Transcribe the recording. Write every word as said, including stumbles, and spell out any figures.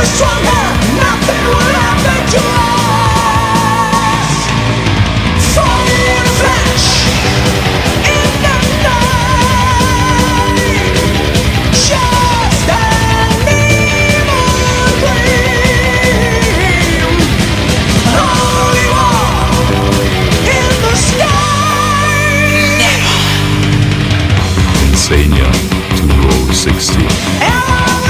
stronger, nothing will happen to us. Fall in a flash, in the night, just an evil gleam. Holy war in the sky. Insania two oh sixty. Am I